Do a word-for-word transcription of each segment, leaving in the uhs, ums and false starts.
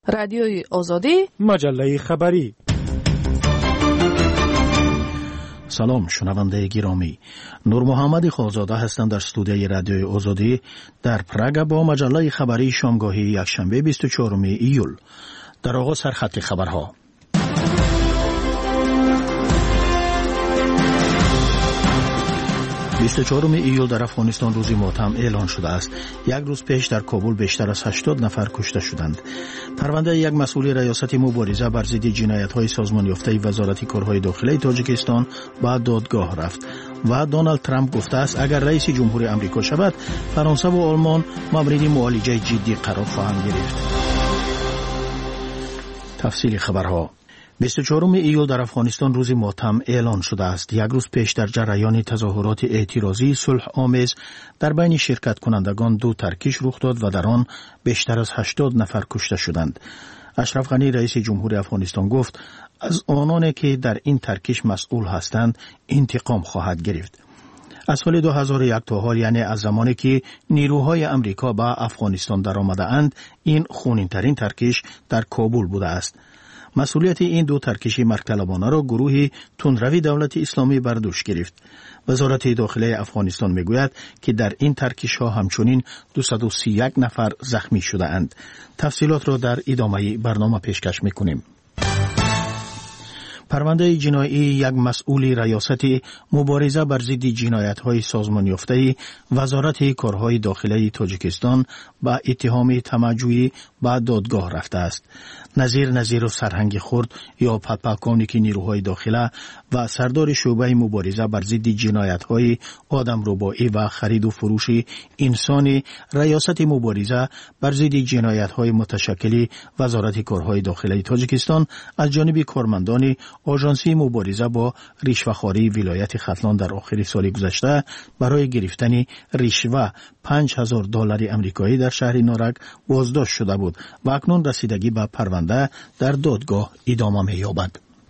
رادیوی آزادی، مجله خبری. سلام شنونده گرامی، نور محمد خالزاده هستم در استودیوی رادیوی آزادی در پراگ با مجله خبری شامگاهی یکشنبه بیست و چهارم ایول. در آغاز سرخط خبرها. بیست و چهارم ایول در افغانستان روزی ماتم اعلان شده است. یک روز پیش در کابل بیشتر از هشتاد نفر کشته شدند. پرونده یک مسئول ریاست مبارزه بر ضد جنایت‌های سازمان یافته وزارت کارهای داخلی تاجیکستان به دادگاه رفت و دونالد ترامپ گفته است اگر رئیس جمهور آمریکا شود، فرانسه و آلمان مورد معالجه جدی قرار خواهند گرفت. تفصیل خبرها. بیست و چهارم ایول در افغانستان روز ماتم اعلان شده است. یک روز پیش در جریان تظاهرات اعتراضی صلح آمیز در بین شرکت کنندگان دو ترکیش رخ داد و در آن بیشتر از هشتاد نفر کشته شدند. اشرف غنی رئیس جمهور افغانستان گفت از آنانی که در این ترکیش مسئول هستند انتقام خواهد گرفت. از سال دو هزار و یک تا حال، یعنی از زمانی که نیروهای امریکا به افغانستان در آمده اند، این خونین‌ترین ترکیش در کابل بوده است. مسئولیت این دو ترکیش مرگ‌طلبانه را گروه تندروی دولت اسلامی بر دوش گرفت. وزارت داخلی افغانستان میگوید که در این ترکیش ها همچنین دویست و سی و یک نفر زخمی شده اند. تفصیلات را در ادامه برنامه پیشکش میکنیم. پرونده جنایی یک مسئول ریاست مبارزه بر ضد جنایت‌های سازمان یافته وزارت کارهای داخلی تاجیکستان با اتهام طمع‌جویی به دادگاه رفته است. نظیر نظیر و سرهنگ خرد یا پلپلکانی که نیروهای داخله و سردار شعبه مبارزه بر ضد جنایت‌های آدمربایی و خرید و فروش انسانی ریاست مبارزه بر ضد جنایت‌های متشکل وزارت کارهای داخلی تاجیکستان از جانب کارمندان آژانسی مبارزه با رشوه‌خواری ولایت ختلان در آخر سال گذشته برای گرفتن رشوه پنج هزار دلار آمریکایی در شهر نارک بازداشت شده بود و اکنون رسیدگی به پرونده در دادگاه ادامه می‌یابد.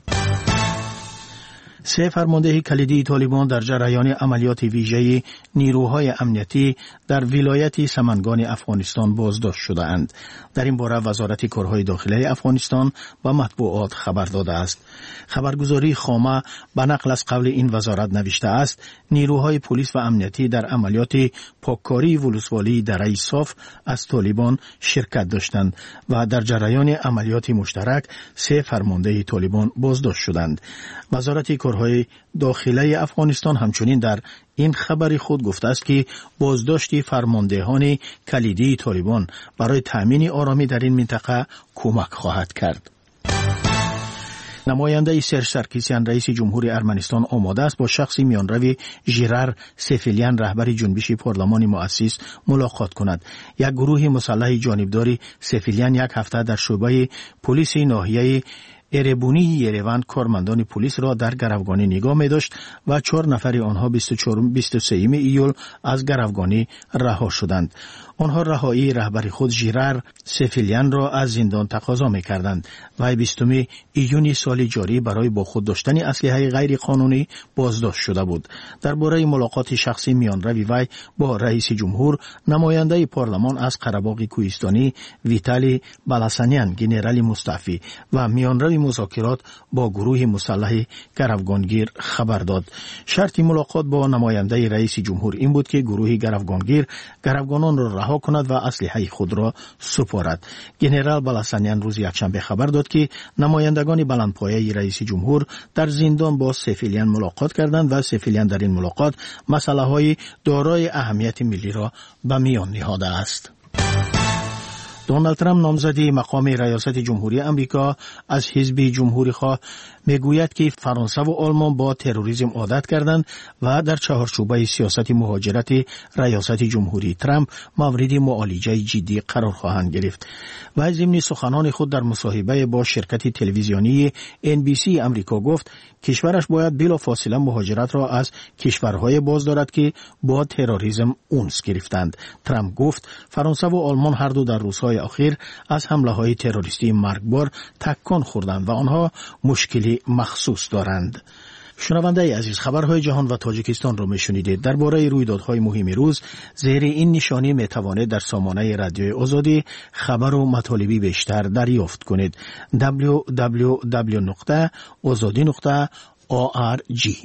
سه فرمانده کلیدی طالبان در جریان عملیات ویژه نیروهای امنیتی در ولایت سمنگان افغانستان بازداشت شده اند. در این باره وزارت کارهای داخلی افغانستان به مطبوعات خبر داده است. خبرگزاری خامه به نقل از قول این وزارت نوشته است نیروهای پلیس و امنیتی در عملیات پاککاری ولسوالی دره صاف از طالبان شرکت داشتند و در جریان عملیات مشترک سه فرمانده طالبان بازداشت شدند. وزارت کارهای داخلی افغانستان همچنین در این خبر خود گفته است که بازداشت فرماندهان کلیدی طالبان برای تامین آرامی در این منطقه کمک خواهد کرد. نماینده سرژ سرکیسیان رئیس جمهور ارمنستان آماده است با شخص میانروی ژیرار سفیلیان رهبر جنبش پارلمان مؤسس ملاقات کند. یک گروه مسلح جانبدار سفیلیان یک هفته در شعبه پلیس ناحیه اربونی یریوان کارمندان پلیس را در گروگانی نگاه می داشت و چهار نفر آنها بیست و سه ایول از گروگانی رها شدند. آنها رهایی رهبر خود ژیرار سفیلیان را از زندان تقاضا می کردند و بیستم ایونی سال جاری برای با خود داشتن اسلحه غیر قانونی بازداشت شده بود. درباره ملاقات شخصی میانروی وی با رئیس جمهور، نماینده پارلمان از قره‌باغ کوهستانی ویتالی بالاسانیان گنرال مستعفی و میانروی مذاکرات با گروه مسلح گروگانگیر خبر داد. شرط ملاقات با نماینده رئیس جمهور این بود که گروه گروگانگیر گروگانان را رها کند و اسلحه خود را سپارد. گنرال بالاسانیان روز یکشنبه خبر داد که نمایندگان بلندپایه رئیس جمهور در زندان با سفیلیان ملاقات کردند و سفیلیان در این ملاقات مسائل دارای اهمیت ملی را به میان نهاده است. دونالد ترامپ نامزد مقام ریاست جمهوری آمریکا از حزب جمهوری‌خواه میگوید که فرانسه و آلمان با تروریسم عادت کردند و در چهارچوبه سیاست مهاجرت ریاست جمهوری ترامپ مورد معالجه جدی قرار خواهند گرفت. و ضمن سخنان خود در مصاحبه با شرکت تلویزیونی ان بی سی آمریکا گفت کشورش باید بلافاصله مهاجرت را از کشورهای باز دارد که با تروریسم اونس گرفتند. ترامپ گفت فرانسه و آلمان هر دو در روزهای اخیر از حمله‌های تروریستی مرگبار تکان خوردند و آنها مشکلی مخصوص دارند. شنونده عزیز، خبرهای جهان و تاجیکستان را میشنیدید. درباره رویدادهای مهم روز زیر این نشانی میتوانید در سامانه رادیوی آزادی خبر و مطالبی بیشتر دریافت کنید. دبلیو دبلیو دبلیو نقطه آزادی نقطه او آر جی.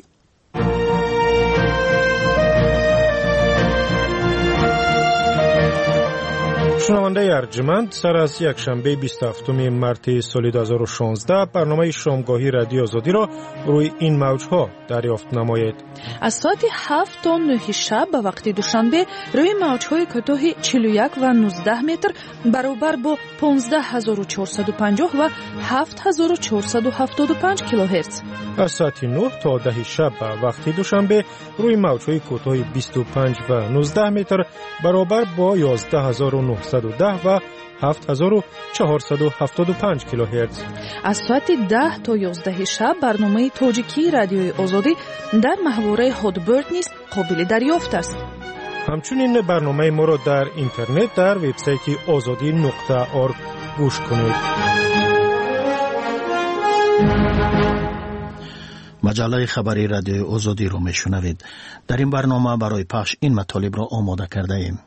شنونده ارجمند، سر از یک شنبه بیست و هفتم مارس سال دو هزار و شانزده برنامه شامگاهی رادیو آزادی را روی این موجها دریافت نمایید. از ساعت هفت تا نه شب به وقت دوشنبه روی موجهای کوتاه چهل و یک و نوزده متر برابر با پانزده هزار و چهارصد و پنجاه و هفت هزار و چهارصد و هفتاد و پنج کیلوهرتز. از ساعت نه تا ده شب به وقت دوشنبه روی موجهای کوتاه بیست و پنج و نوزده متر برابر با یازده هزار و نهصد و ده و هفت هزار و چهارصد و هفتاد و پنج کیلوهرتز. از ساعت ده تا یازده شب برنامه تاجیکی رادیوی آزادی در محوره هادبرد نیز قابل دریافت است. همچنین برنامه ما را در اینترنت در وبسایت آزادی نقطه اورگ گوش کنید. مجله خبری رادیو آزادی رو میشنوید. در این برنامه برای پخش این مطالب را آماده کرده ایم.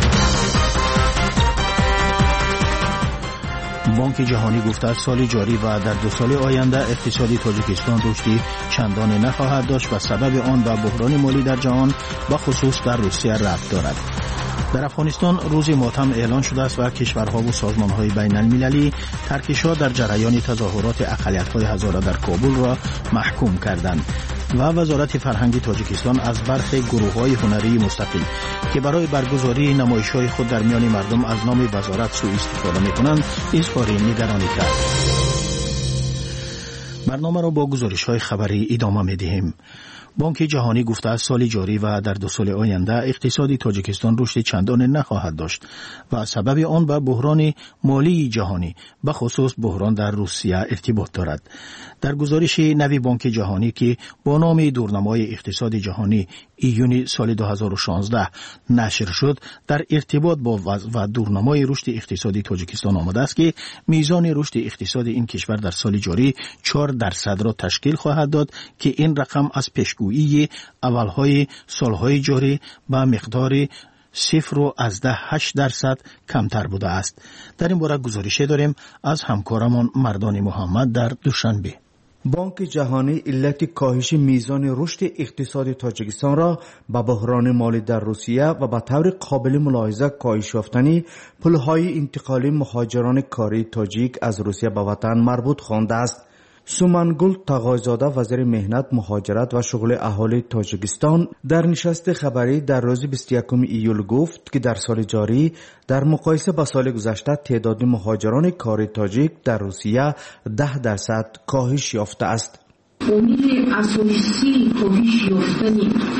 بانک جهانی گفته است سال جاری و در دو سال آینده اقتصادی تاجیکستان رشدی چندانی نخواهد داشت و سبب آن به بحران مالی در جهان و خصوص در روسیه ربط دارد. در افغانستان روز ماتم اعلان شده است و کشورها و سازمانهای بین المللی ترکشا در جریان تظاهرات اقلیت‌های هزاره در کابل را محکوم کردند و وزارت فرهنگ تاجیکستان از برخی گروه‌های هنری مستقل که برای برگزاری نمایش‌های خود در میان مردم از نام وزارت سوء استفاده می‌کنند اظهار نگرانی کرد. برنامه را با گزارش‌های خبری ادامه می‌دهیم. بانک جهانی گفته است سال جاری و در دو سال آینده اقتصادی تاجیکستان رشد چندانی نخواهد داشت و سبب آن به بحران مالی جهانی به خصوص بحران در روسیه ارتباط دارد. در گزارش نوی بانک جهانی که با نام دورنمای اقتصاد جهانی ایونی سال دو هزار و شانزده نشر شد، در ارتباط با وضع و دورنمای رشد اقتصادی تاجیکستان آمده است که میزان رشد اقتصادی این کشور در سال جاری چهار درصد را تشکیل خواهد داد که این رقم از پیشگویی اولهای سالهای جاری به مقدار صفر و از ده هشت درصد کمتر بوده است. در این باره گزارشی داریم از همکارمان مردان محمد در دوشنبه. بانک جهانی علت کاهش میزان رشد اقتصادی تاجیکستان را به بحران مالی در روسیه و به طور قابل ملاحظه کاهش یافتن پل‌های انتقالی مهاجران کاری تاجیک از روسیه به وطن مربوط خوانده است. سومنگل تقایزاده وزیر مهنت، مهاجرت و شغل اهالی تاجیکستان در نشست خبری در روز بیست و یکم ایول گفت که در سال جاری در مقایسه با سال گذشته تعداد مهاجران کاری تاجیک در روسیه ده درصد کاهش یافته است. امید اساسی کاهش یافتن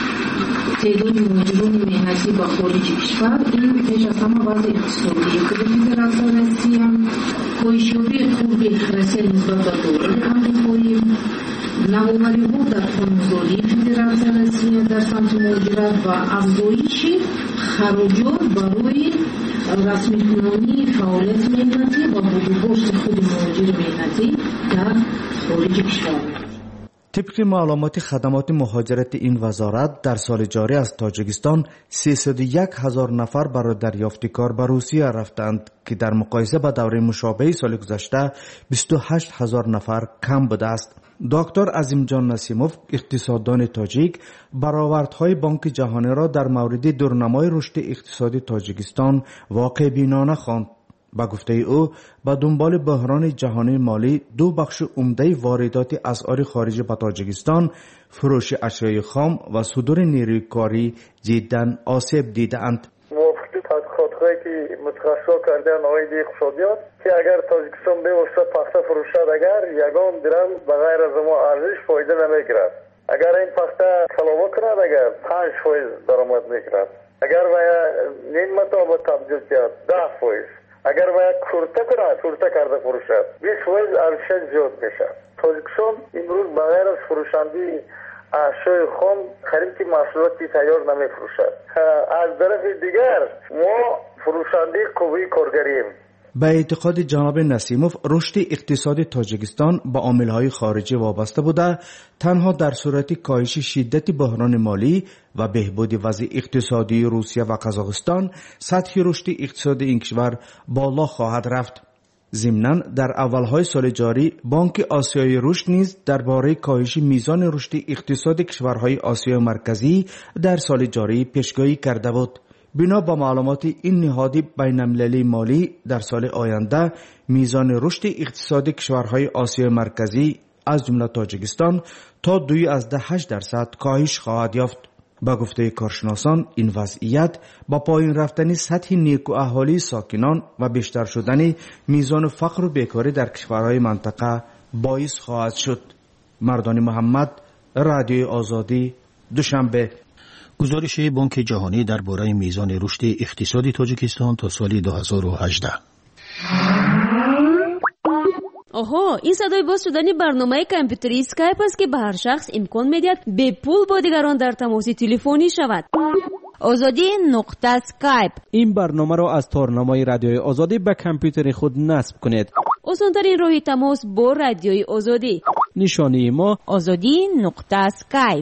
تعداد مهاجران مهنتی با خارج کشور این پیش از همه وضع اقتصادی فدراسیون روسیه، کاهش یابی خوب روسیه نسبت به دلار آمریکایی، نوآوری‌ها در قانون‌گذاری فدراسیون روسیه در سمت مهاجرت و افزایش خراجات برای رسمی کنانی فعالیت مهنتی و بازداشت خود مهاجر مهنتی در خارج کشور. طبق معلومات خدمات مهاجرت این وزارت در سال جاری از تاجیکستان سیصد و یک هزار نفر برای دریافت کار به روسیه رفتند که در مقایسه با دوره مشابه سال گذشته بیست و هشت هزار نفر کم بوده است. دکتر عظیم جان نسیموف اقتصاددان تاجیک برآوردهای بانک جهانی را در مورد دورنمای رشد اقتصادی تاجیکستان واقع بینانه خواند. با گفته او با دنبال بحران جهانی مالی دو بخش عمده واردات اسعار خارجی به تاجیکستان، فروش اشیاء خام و صدور نیروی کاری جداً آسیب دیدند. موافق تحقیقات‌هایی که متخصصا کردن آقای اقتصادیات که اگر تاجیکستان به واسطه پخته فروشد اگر یگان درم به غیر از ما ارزش فایده نمیگیرد. اگر این پخته کلاوه کند اگر پنج فایز درآمد میگیرد. اگر و نیم متابه تبدیل کرد ده فایز. اگر باید کرته کنند کرته کرده فروشد بیست فایز ارزش زیاد میشه. تاجیکستان امروز بغیر از فروشندی اشیاء خام خرید محصولاتی تیار نمیفروشد. از طرف دیگر ما فروشنده قوی کارگریم. به اعتقاد جناب نسیموف رشد اقتصاد تاجیکستان با عامل‌های خارجی وابسته بوده، تنها در صورت کاهش شدت بحران مالی و بهبود وضع اقتصادی روسیه و قزاقستان سطح رشد اقتصاد این کشور بالا خواهد رفت. ضمناً در اولهای سال جاری بانک آسیای رشد نیز درباره کاهش میزان رشد اقتصاد کشورهای آسیای مرکزی در سال جاری پیشگویی کرده بود. بنا به معلومات این نهاد بین‌المللی مالی در سال آینده میزان رشد اقتصاد کشورهای آسیای مرکزی از جمله تاجیکستان تا دوی از ده هشت درصد کاهش خواهد یافت. با گفته کارشناسان این وضعیت با پایین رفتن سطح نیکو اهالی ساکنان و بیشتر شدن میزان فقر و بیکاری در کشورهای منطقه باعث خواهد شد. مردان محمد، رادیوی آزادی، دوشنبه. گزارش بانک جهانی درباره میزان رشد اقتصادی تاجیکستان تا سال دو هزار و هجده. آها، این صدای باز شدن برنامه کامپیوتری اسکایپ است که به هر شخص امکان میدهد به پول با دیگران در تماس تلفنی شود. آزادی نقطه اسکایپ. این برنامه را از تارنمای رادیوی آزادی به کامپیوتر خود نصب کنید. آسان‌ترین راه تماس با رادیوی آزادی. نشانی ما آزادی نقطه اسکایپ.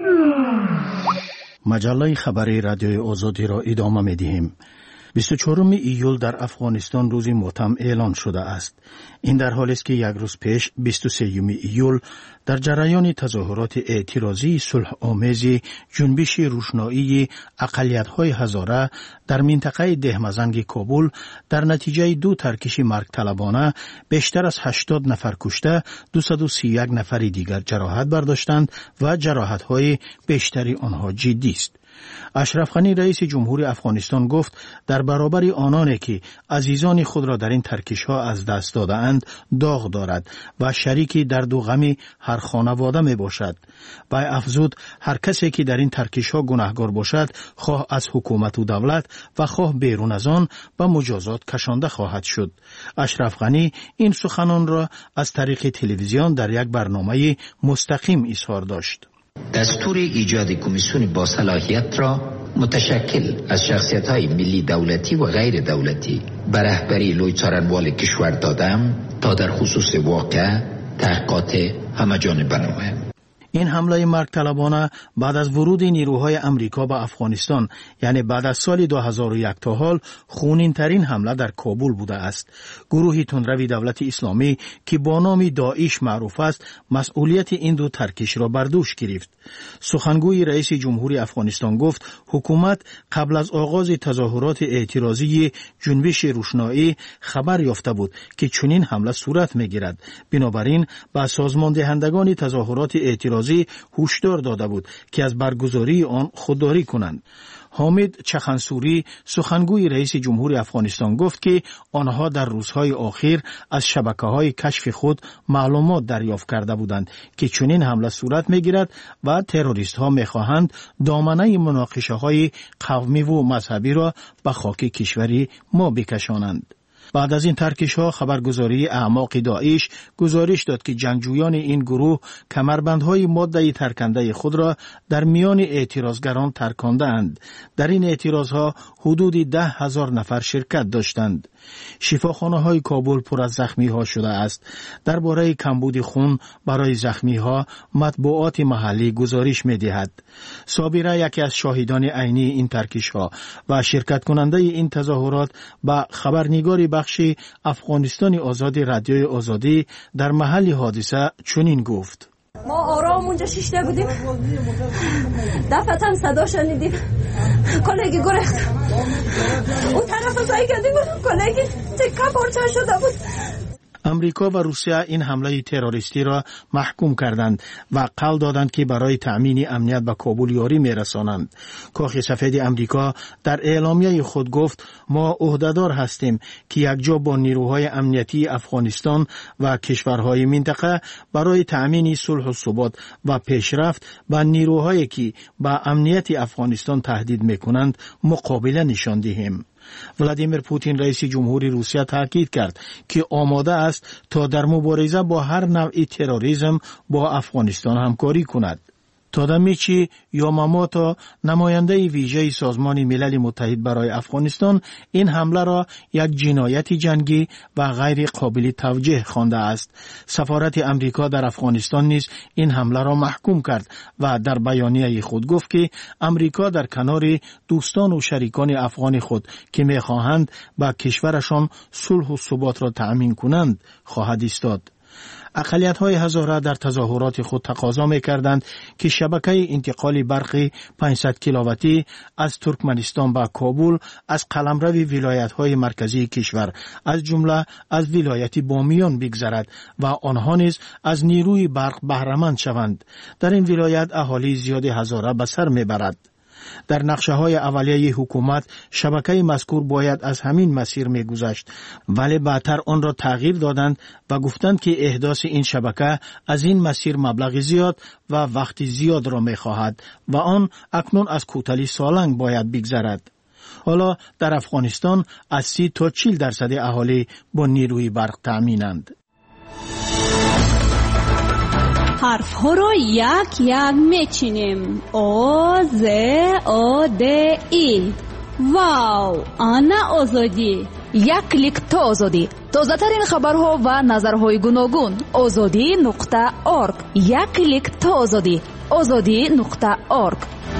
مجله خبری رادیوی آزادی را ادامه می‌دهیم. بیست و چهارم ایول در افغانستان روز ماتم اعلان شده است. این در حالی است که یک روز پیش بیست و سوم ایول در جریان تظاهرات اعتراضی صلح آمیز جنبش روشنایی اقلیت‌های هزاره در منطقه دهمزنگ کابل در نتیجه دو ترکش مرگ طلبانه بیشتر از هشتاد نفر کشته، دویست و سی و یک نفر دیگر جراحت برداشتند و جراحت‌های بیشتری آنها جدی است. اشرف غنی رئیس جمهور افغانستان گفت در برابر آنانی که عزیزان خود را در این ترکش ها از دست داده اند داغ دارد و شریکی درد و غم هر خانواده می باشد. و افزود هر کسی که در این ترکش ها گناهکار باشد خواه از حکومت و دولت و خواه بیرون از آن به مجازات کشانده خواهد شد. اشرف غنی این سخنان را از طریق تلویزیون در یک برنامه مستقیم اظهار داشت. دستور ایجاد کمیسیون با صلاحیت را متشکل از شخصیت‌های ملی دولتی و غیر دولتی به رهبری لوی څارنوال کشور دادم تا در خصوص واقع تحقیقات همه‌جانبه نماید. این حمله مرگ طلبانه بعد از ورود نیروهای امریکا به افغانستان، یعنی بعد از سال دو هزار و یک تا حال خونین ترین حمله در کابل بوده است. گروهی تندروی دولت اسلامی که با نام داعش معروف است، مسئولیت این دو ترکش را بر دوش گرفت. سخنگوی رئیس جمهور افغانستان گفت حکومت قبل از آغاز تظاهرات اعتراضی جنبش روشنایی خبر یافته بود که چنین حمله صورت می‌گیرد. بنابراین به سازمان دهندگان تظاهرات اعتراضی هشدار داده بود که از برگزاری آن خودداری کنند. حامد چخنسوری سخنگوی رئیس جمهور افغانستان گفت که آنها در روزهای آخر از شبکه‌های کشف خود معلومات دریافت کرده بودند که چنین حمله صورت می‌گیرد و تروریست‌ها می‌خواهند دامنه مناقشه‌های قومی و مذهبی را به خاک کشوری ما بکشانند. بعد از این ترکش ها خبرگزاری اعماق داعش گزارش داد که جنگجویان این گروه کمربندهای ماده ترکنده خود را در میان اعتراضگران ترکانده اند. در این اعتراض ها حدود ده هزار نفر شرکت داشتند. شفاخانه های کابل پر از زخمی ها شده است. درباره کمبود خون برای زخمی ها مطبوعات محلی گزارش می دهد. صابره یکی از شاهدان عینی این ترکش ها و شرکت کننده این تظاهرات با خبرنگاری بخش افغانستان آزاد رادیوی آزادی در محل حادثه چنین گفت: ما آرام اونجا شیشته بودیم، دفعتم صدا شنیدیم، کلگی گرخت اون طرف سایی کردیم، کلگی تکه پارچه شده بود. امریکا و روسیه این حمله تروریستی را محکوم کردند و قول دادند که برای تأمین امنیت به کابل یاری می‌رسانند. کاخ سفید امریکا در اعلامیه خود گفت ما عهدهدار هستیم که یکجا با نیروهای امنیتی افغانستان و کشورهای منطقه برای تأمین صلح و ثبات و پیشرفت با نیروهایی که به امنیت افغانستان تهدید می‌کنند مقابله نشان دهیم. ولادیمیر پوتین رئیس جمهوری روسیه تاکید کرد که آماده است تا در مبارزه با هر نوع تروریسم با افغانستان همکاری کند. تادامیچی یاماموتو نماینده ویژه سازمان ملل متحد برای افغانستان این حمله را یک جنایت جنگی و غیر قابل توجیه خوانده است. سفارت امریکا در افغانستان نیز این حمله را محکوم کرد و در بیانیه خود گفت که امریکا در کنار دوستان و شریکان افغان خود که می‌خواهند با کشورشان صلح و ثبات را تأمین کنند خواهد ایستاد. اقلیت‌های هزاره در تظاهرات خود تقاضا می‌کردند که شبکه انتقال برق پانصد کیلوواتی از ترکمنستان به کابل از قلمرو ولایت‌های مرکزی کشور از جمله از ولایت بامیان بگذرد و آنها نیز از نیروی برق بهره‌مند شوند. در این ولایت اهالی زیاد هزاره به سر می‌برد. در نقشه های اولیه حکومت شبکه مذکور باید از همین مسیر می گذشت، ولی بعدتر آن را تغییر دادند و گفتند که احداث این شبکه از این مسیر مبلغ زیاد و وقت زیاد را می خواهد و آن اکنون از کوتالی سالنگ باید بگذرد. حالا در افغانستان از سی تا چهل درصد اهالی با نیروی برق تأمینند. حرف ها رو یک یک میچینیم. او ز او د ای. واو، آنا آزادی. یک کلیک تا آزادی. تازه ترین خبرها و نظرهای گوناگون. آزادی نقطه اورگ. یک کلیک تا آزادی. آزادی نقطه اورگ.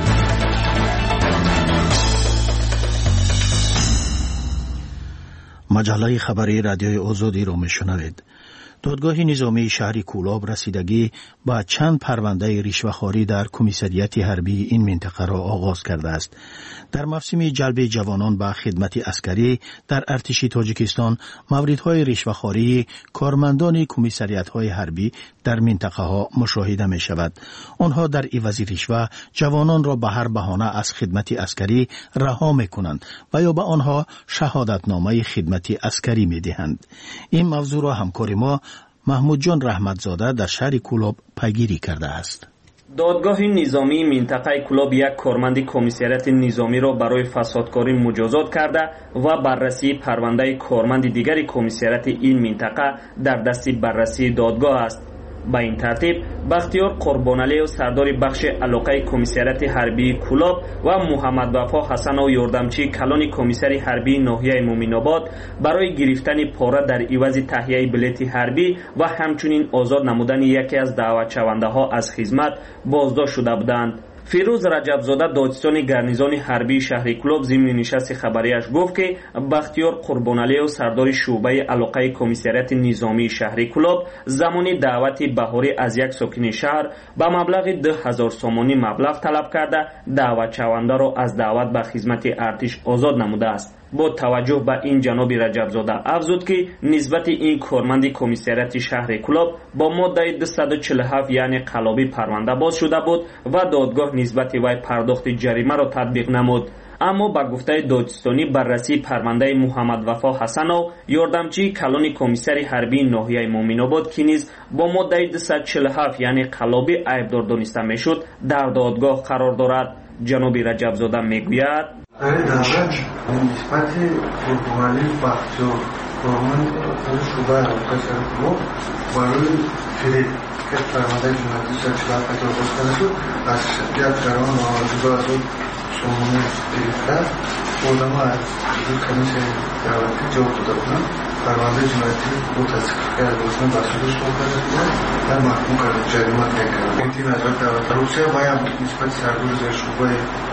مجله خبری رادیوی آزادی رو میشنوید. دادگاه نظامی شهر کولاب رسیدگی با چند پرونده رشوه‌خواری در کمیسریات حربی این منطقه را آغاز کرده است. در موسم جلب جوانان به خدمت عسکری در ارتش تاجیکستان موردهای رشوه‌خواری کارمندان کمیسریات‌های حربی در منطقه ها مشاهده می شود. آنها در عوض رشوه جوانان را به هر بهانه از خدمت عسکری رها می کنند و یا به آنها شهادتنامه خدمت عسکری می دهند. این موضوع را همکار ما محمود جان رحمتزاده در شهر کولاب پیگیری کرده است. دادگاه نظامی منطقه کولاب یک کارمند کمیسریات نظامی را برای فسادکاری مجازات کرده و بررسی پرونده کارمند دیگر کمیسریات این منطقه در دست بررسی دادگاه است. با این ترتیب بختیار قربانعلی و سردار بخش علاقه کمیسریات حربی کولاب و محمد وفا حسن و یاردمچی کلان کمیسری حربی ناحیه مومن‌آباد برای گرفتن پاره در عوض تهیه بلیط حربی و همچنین آزاد نمودن یکی از دعوتشونده ها از خدمت بازداشت شده بودند. فیروز رجبزاده دادستان گارنیزون حربی شهر کولاب ضمن نشست خبریش گفت که بختیار قربانعلی و سردار شعبه علاقه کمیسریات نظامی شهر کولاب زمانی دعوت بهاری از یک ساکن شهر با مبلغ ده هزار سومانی مبلغ طلب کرده دعوت شونده را از دعوت به خدمت ارتش آزاد نموده است. با توجه به این جناب رجبزاده افزود که نسبت این کارمند کمیسریات شهر کولاب با ماده دویست و چهل و هفت یعنی قلابی پرونده باز شده بود و دادگاه نسبت وی پرداخت جریمه را تطبیق نمود. اما با گفته دادستانی بررسی پرونده محمد وفا حسن و یاردمچی کلان کمیسری حربی ناحیه مومن‌آباد که نیز با ماده دویست و چهل و هفت یعنی قلابی عیبدار دانسته میشد در دادگاه قرار دارد. جناب رجبزاده میگوید در دعوت نسبت قربانعلی بختیار کارمند شعبه علاقه شهر کولاب برای فریب که پرونده جنایتی دویست و چهل و هفت باز کرده شد از یک جریمه جدا از اون سومانی گرفته آدم از کمیسر دعوتی جواب داده بودند. پرونده جنایتی با تصدیق کرده بودند بخشیدش رو کرده بودند و محکوم کرده جریمه نکرده. این نظر دعوت روسیه و هم نسبت سردار شعبه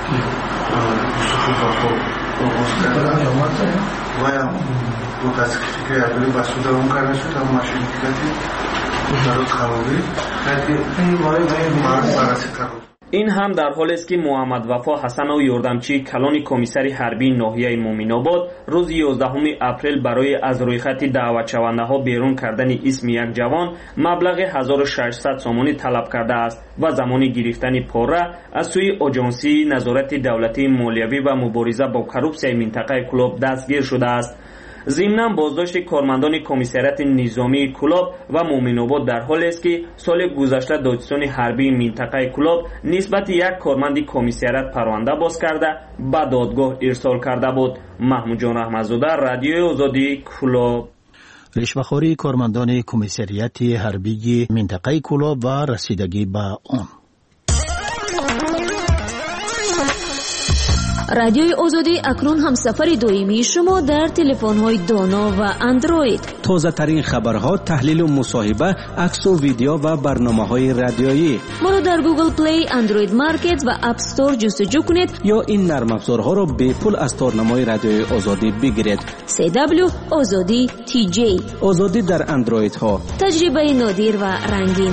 یوسف وفا آغاز کرده و هم با تصدیق کرده بسوده اون کرده شد هم مشروعیتی مجرد خرابی این مای مورد بررسی کرده. این هم در حالی است که محمد وفا حسن و یاردمچی کلان کمیسری حربی ناحیه مومن‌آباد روز یازدهم اپریل برای از روی خط دعوت شونده ها بیرون کردن اسم یک جوان مبلغ هزار و ششصد سومانی طلب کرده است و زمان گرفتن پاره از سوی آژانسی نظارت دولتی مالیوی و مبارزه با کروپسیای منطقه کولاب دستگیر شده است. ضمناً بازداشت کارمندان کمیسریات نظامی کولاب و مومن‌آباد در حالی است که سال گذشته دادستان حربی منطقه کولاب نسبت یک کارمند کمیسریات پرونده باز کرده به دادگاه ارسال کرده بود. محمود جان رحمتزاده، رادیوی آزادی، کولاب. رشوه‌خواری کارمندان کمیسریات حربی منطقه کولاب و رسیدگی به آن. رادیوی آزادی اکنون هم سفر دائمی شما در تلفن‌های دانا و اندروید. تازه ترین خبرها، تحلیل و مصاحبه، عکس و ویدیو و برنامه‌های رادیویی. ما رو در گوگل پلی، اندروید مارکت و اپ استور جستجو کنید یا این نرم افزارها رو به پول از تارنمای رادیوی آزادی بگیرید. سی دبلیو آزادی تی جی. آزادی در اندروید ها. تجربه نادر و رنگین.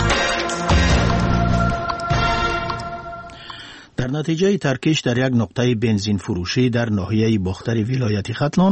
در نتیجه ترکش در یک نقطه بنزین فروشی در ناحیه باختر ولایت ختلان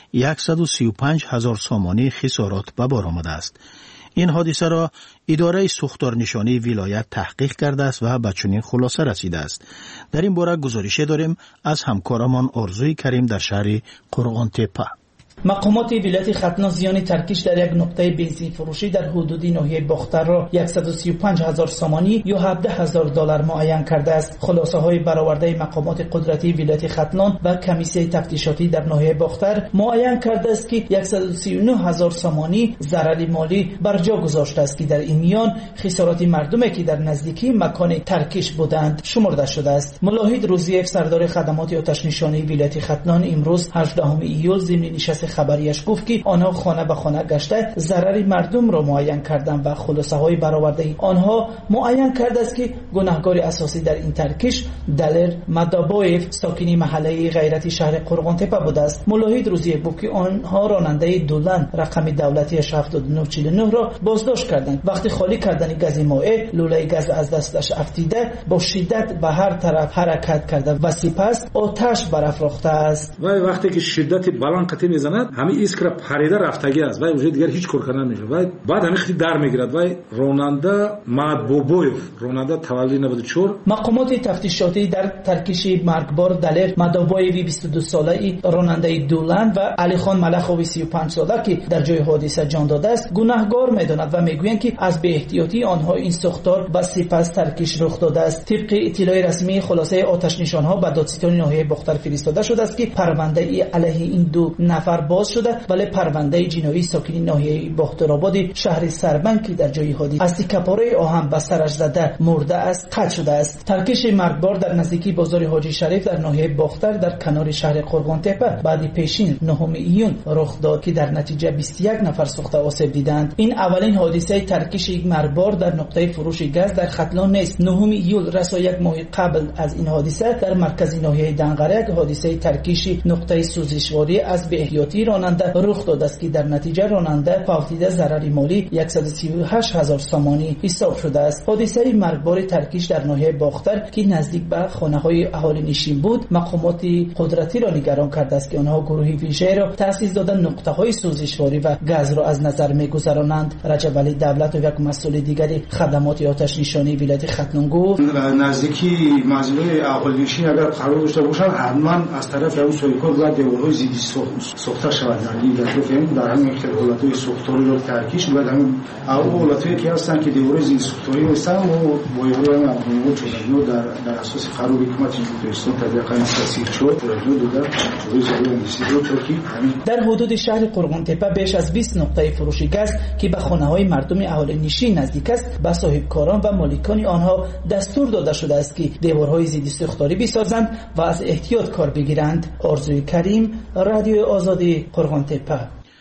صد و سی و پنج هزار سامانی خسارات به بار آمده است. این حادثه را اداره سوختار نشانی ولایت تحقیق کرده است و به چنین خلاصه رسیده است. در این باره گزارش داریم از همکارمان آرزوی کریم در شهر قرغان تپه. مقامات ولایت ختلان زیان ترکش در یک نقطه بنزین فروشی در حدود ناحیه باختر را صد و سی و پنج هزار سامانی یا هفده هزار دلار معین کرده است. خلاصه های برآورده مقامات قدرتی ولایت ختلان و کمیسیون تفتیشاتی در ناحیه باختر معین کرده است که صد و سی و نه هزار سامانی ضرر مالی بر جا گذاشته است که در این میان خسارات مردمی که در نزدیکی مکان ترکش بودند شمرده شده است. ملاحد روزیف سردار خدمات آتش نشانی ولایت ختلان امروز هجدهم ایول ضمن نشست خبریش گفت که آنها خانه به خانه گشته ضرر مردم را معین کردند و خلاصه های برآورده آنها معین کرده است که گناهکار اساسی در این ترکش دلر مدابویف ساکنی محله غیرتی شهر قرغان تپه بوده است. ملاحد روزی گفت که آنها راننده دولن رقم دولتی هفتاد و نه چهل و نه را بازداشت کردند. وقتی خالی کردن گاز مائع لوله گاز از دستش افتیده با شدت به هر طرف حرکت کرده و سپس آتش برافروخته است. و وقتی که شدت بلند قطع میزند همین ایسکرا پریده رفتگی است و اونجا دیگر هیچ کار کردن نمیشه و بعد همین خیلی در میگیرد و راننده مدبوبویف راننده تولد نود و چهار. مقامات تفتیشاتی در ترکش مرگبار دلر مدبویف بیست و دو ساله راننده دولن و علی خان ملخوی سی و پنج ساله که در جای حادثه جان داده است گناهکار میداند و میگویند که از بی احتیاطی آنها این ساختار و سپس ترکش رخ داده است. طبق اطلاع رسمی خلاصه آتش نشانها به دادستان ناحیه باختر فرستاده شده است که پرونده علیه این دو نفر باز شده ولی پرونده جنایی ساکنی ناحیه باخترآباد شهر سربند که در جای حادثه از کپاره آهن به سرش زده مرده است قطع شده است. ترکش مرگبار در نزدیکی بازار حاجی شریف در ناحیه باختر در کنار شهر قرغان تپه بعد پیشین نهم ایون رخ داد که در نتیجه بیست و یک نفر سوخته آسیب دیدند. این اولین حادثه ترکش یک مرگبار در نقطه فروش گاز در ختلان نیست. نهم ایول رسا یک ماه قبل از این حادثه در مرکز ناحیه دنقره حادثه ترکش نقطه سوزشواری از بی احتیاطی راننده رخ داده است که در نتیجه راننده فوتیده ضرر مالی صد و سی و هشت هزار سامانی حساب شده است. حادثه مرگبار ترکش در ناحیه باختر که نزدیک به خانه‌های اهالی نشین بود مقامات قدرتی را نگران کرده است که آنها گروهی ویژه را تأسیس دادن نقطه‌های سوزشواری و گاز را از نظر می‌گذرانند. رجب علی دولت و یک مسئول دیگری خدمات آتش نشانی ولایت ختلان گفت نزدیکی منزل اهالی نشین اگر قرار داشته باشند حتما از طرف اون سویکور و دیوارهای زیدی ساخته شود. یعنی در فهم در همین اختلالات سوختاری رو ترکیش و همین اولاتایی که هستن که دیواره زیر سوختاری هستن و بایوری هم امروز چون در در اساس قرار حکومت هندوستان طبقه اساسی شد رجوع داده روی زمین رو ترکی. در حدود شهر قرغان تپه بیش از بیست نقطه فروش گاز که به خانه‌های مردم اهالی نشین نزدیک است به صاحبکاران و مالکان آنها دستور داده شده است که دیوارهای ضد سوختاری بسازند و از احتیاط کار بگیرند. آرزوی کریم، رادیو آزادی، قرغان تپه.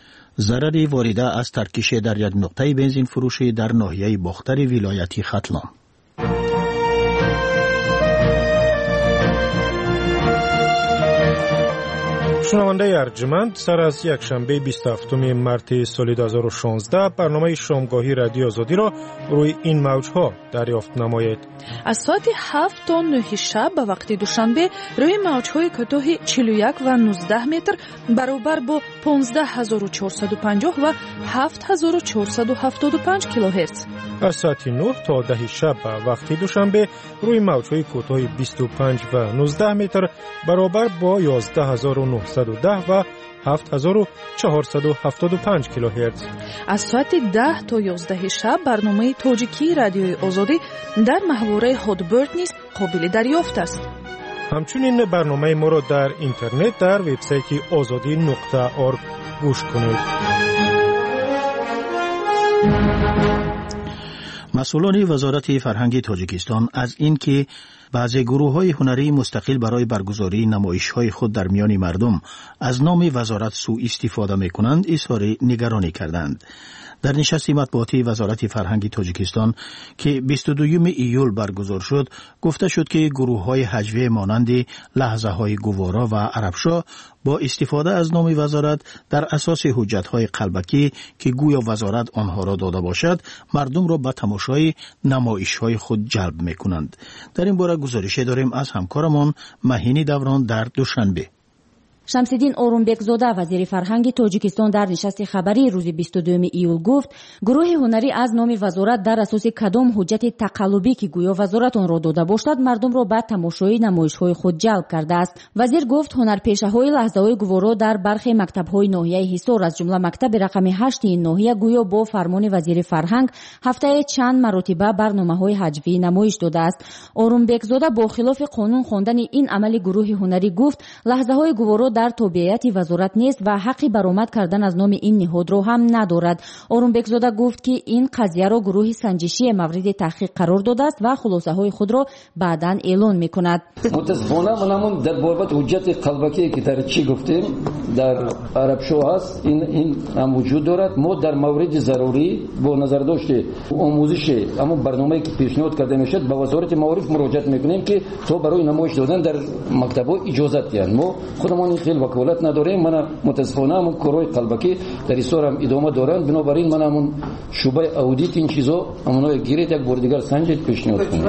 ضرری وارده از ترکش در یک نقطه بنزین فروشی در ناحیه باختر ولایت ختلان. شنونده ارجمند سر از یک شنبه بیست و هفتم مارس سال دو هزار و شانزده برنامه شامگاهی رادیو آزادی را روی این موجها دریافت نمایید. از ساعت هفت تا نه شب به وقت دوشنبه روی موجهای کوتاه چهل و یک و نوزده متر برابر با پانزده هزار و چهارصد و پنجاه و هفت هزار و چهارصد و هفتاد و پنج کیلوهرتز. از ساعت نه تا ده شب به وقت دوشنبه روی موجهای کوتاه بیست و پنج و نوزده متر برابر با یازده هزار و نهصد و ده و هفت هزار و چهارصد و هفتاد و پنج کیلوهرتز. از ساعت ده تا یازده شب برنامه تاجیکی رادیوی آزادی در محوره هادبرد نیز قابل دریافت است. همچنین برنامه ما را در اینترنت در وبسایت آزادی نقطه org گوش کنید. مسئولان وزارت فرهنگ تاجیکستان از اینکه بعضی گروه‌های هنری مستقل برای برگزاری نمایش‌های خود در میان مردم از نام وزارت سوء استفاده می‌کنند اظهار نگرانی کردند. در نشست مطبوعاتی وزارت فرهنگ تاجیکستان که بیست و دوم ایول برگزار شد، گفته شد که گروه‌های هجوی مانند لحظه‌های گوارا و عربشاه با استفاده از نام وزارت در اساس حجت‌های قلبکی که گویا وزارت آنها را داده باشد، مردم را به تماشای نمایش‌های خود جلب می‌کنند. در این باره گزارش داریم از همکارمان مهینی دوران در دوشنبه. شمس‌الدین اورونبکزاده وزیر فرهنگ تاجیکستان در نشست خبری روز بیست و دوم ایول گفت گروه هنری از نام وزارت در اساس کدام حجت تقلبی که گویا وزارت آن را داده باشد مردم را به تماشای نمایش‌های خود جلب کرده است. وزیر گفت هنرپیشه‌های لحظه‌های گوارا در برخی مکتب‌های ناحیه حصار از جمله مکتب رقم هشت این ناحیه گویا با فرمان وزیر فرهنگ هفته چند مرتبه برنامه‌های هجوی نمایش داده است. اورونبکزاده با خلاف قانون خواندن این عمل گروه هنری گفت لحظه‌های گوارا در تابعیت وزارت نیست و حقی برآمد کردن از نام این نهاد را هم ندارد. اورونبکزاده گفت که این قضیه را گروه سنجشی مورد تحقیق قرار داده است و خلاصه های خود را بعداً اعلان می‌کند. متاسفانه منمون در بابت حجت قلبکی که در چی گفتیم در عرب شو هست این این هم وجود دارد. ما در مورد ضروری با نظر داشته آموزش اما برنامه‌ای که پیشنهاد کرده میشد به وزارت معارف مراجعه می‌کنیم که تو برای نمایش دادن در مکتب‌ها اجازه دهند. ما خودمون خیلی وکالت نداریم. من متاسفانه همون کارهای قلبکی در ایسار هم ادامه دارن، بنابراین من همون شعبه اودیت این چیزا همونها گیرید یک بار دیگر سنجید پیشنهاد کنیم.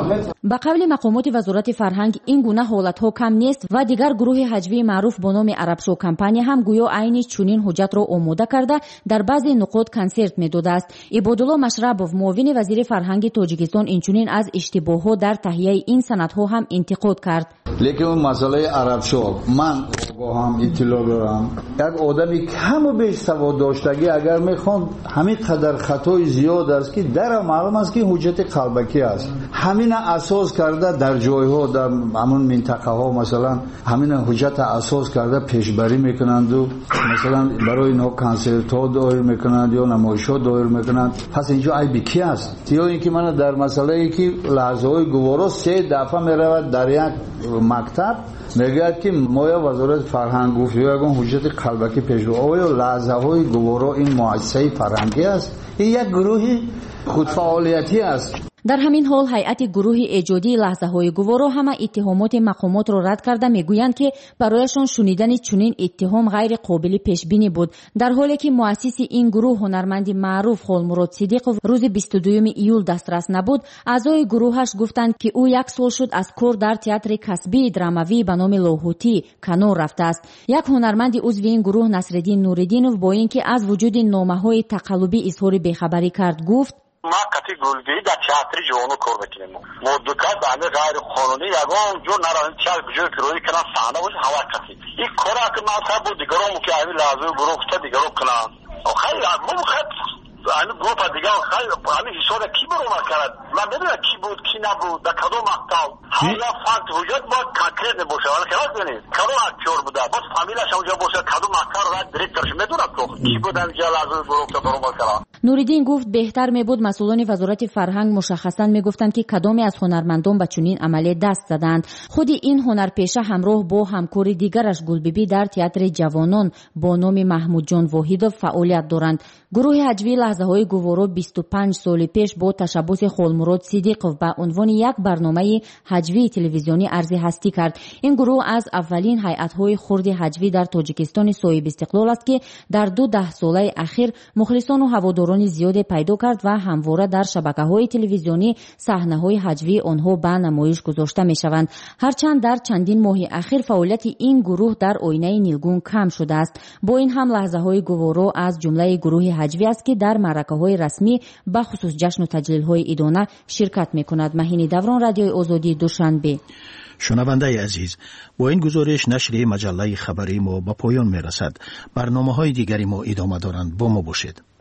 به قول مقامات وزارت فرهنگ این گونه حالت‌ها کم نیست و دیگر گروه هجوی معروف با نام عرب شو کمپانی هم گویا عین چنین حجت را آماده کرده در بعضی نقاط کنسرت می‌داده است. عبادالله مشربوف معاون وزیر فرهنگ تاجیکستان اینچنین از اشتباهات در تهیه این سندها هم انتقاد کرد. لیکن مسئله عرب شو من هم اطلاع دارم یک آدمی کم و بیش سواد داشتگی اگر میخوان همین قدر خطای زیاد است که در معلوم است که حجت قلبکی است. همین اساس کرده در جایها در همون منطقه ها مثلا همین حجت اساس کرده پیشبری میکنند و مثلا برای اینا کنسرت ها دایر میکنند یا نمایش ها دایر میکنند. پس اینجا عیب کی است؟ یا اینکه من در مسئله ای که لحظه های گوارا سه دفعه میرود در یک مکتب میگه که ما وزارت فرهنگ گفت یا اون حجت قلبکی پیش رو آیا لحظه های گوارا این مؤسسه فرهنگی است؟ این یک گروه خودفعالیتی است. در همین حال هیئت گروه ایجادی لحظه های گوارا همه اتهامات مقامات را رد کرده میگویند که برایشان شنیدن چنین اتهام غیر قابل پیش بینی بود، در حالی که مؤسس این گروه هنرمند معروف خالمراد صدیقov روز بیست و دوم ایول دسترس نبود. اعضای گروهش گفتند که او یک سال شد از کار در تئاتر کسبی دراموی به نام لاهوتی کنار رفته است. یک هنرمند عضو این گروه نصرالدین نوریدینov با اینکه از وجود نامه‌های تقلبی اظهار بیخبری کرد گفت ما قطعی گلگیری در تئاتر جوانو کار میکنیم. مدکات بنده غیر قانونی یگان جو نران چال بجور که روی کنن صحنه بود هوا کسی این کارا که ما تا بود دیگران که همین لازم گروه تا دیگران کنن و خیلی مو خد این گروه دیگه خیلی همین حساب کی برو کرد من نمیدونم کی بود کی نبود در کدوم مقطع حالا فقط وجود با کنکریت نباشه ولی خلاص ببینید کدوم اکتور بوده بس فامیلش اونجا باشه کدوم اکتور را دیرکتورش میدونم تو کی بود اینجا لازم گروه تا برو کرد. نوریدین گفت بهتر میبود مسئولان وزارت فرهنگ مشخصا میگفتند که کدامی از هنرمندان به چنین عمل دست زدند. خود این هنرپیشه همراه با همکار دیگرش گلبیبی در تئاتر جوانان با نام محمود جان واحدov فعالیت دارند. گروه هجوی لحظه های گوارا بیست و پنج سال پیش با تشبث خالمراد صدیقov به عنوان یک برنامه هجوی تلویزیونی عرض هستی کرد. این گروه از اولین هیئت های خرد هجوی در تاجیکستان صاحب استقلال است که در دو ده ساله اخیر مخلصان و هواداران زیاد پیدا کرد و همواره در شبکه‌های تلویزیونی صحنه‌های هجوی آنها به نمایش گذاشته می‌شوند. هرچند در چندین ماه اخیر فعالیت این گروه در آینه نیلگون کم شده است. با این هم لحظه‌های گوارا از جمله گروه هجوی است که در معرکه‌های رسمی به خصوص جشن و تجلیل‌های ایدانه شرکت می‌کند. مهینی دوران رادیوی آزادی دوشنبه. شنونده عزیز، با این گزارش نشر مجله خبری ما به پایان می‌رسد. برنامه‌های دیگری ما ادامه دارند. با ما باشید.